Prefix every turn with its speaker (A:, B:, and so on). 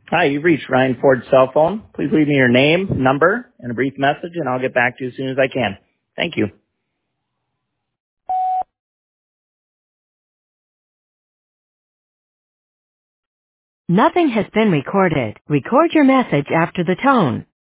A: Hi, you've reached Ryan Ford's cell phone. Please leave me your name, number, and a brief message, and I'll get back to you as soon as I can. Thank you.
B: Nothing has been recorded. Record your message after the tone.